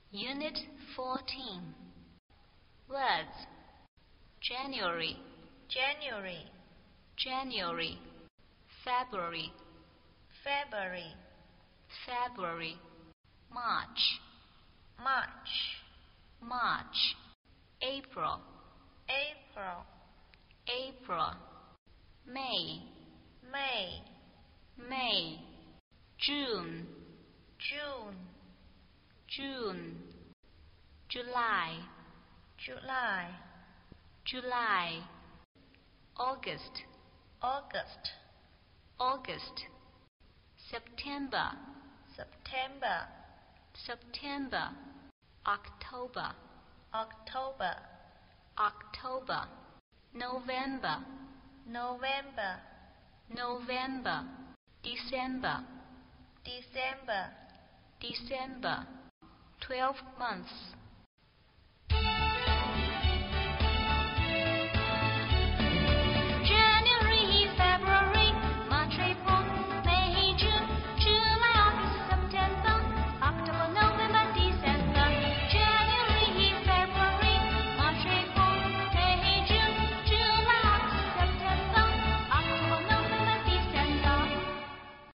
Unit 14. Words. January, January, January. February, February, February. March, March, March. April, April, April. May, May, May. June, June, June. July, July, July. August, August, August. September, September, September. October, October, October. November, November, November. December, December, December. 12 months.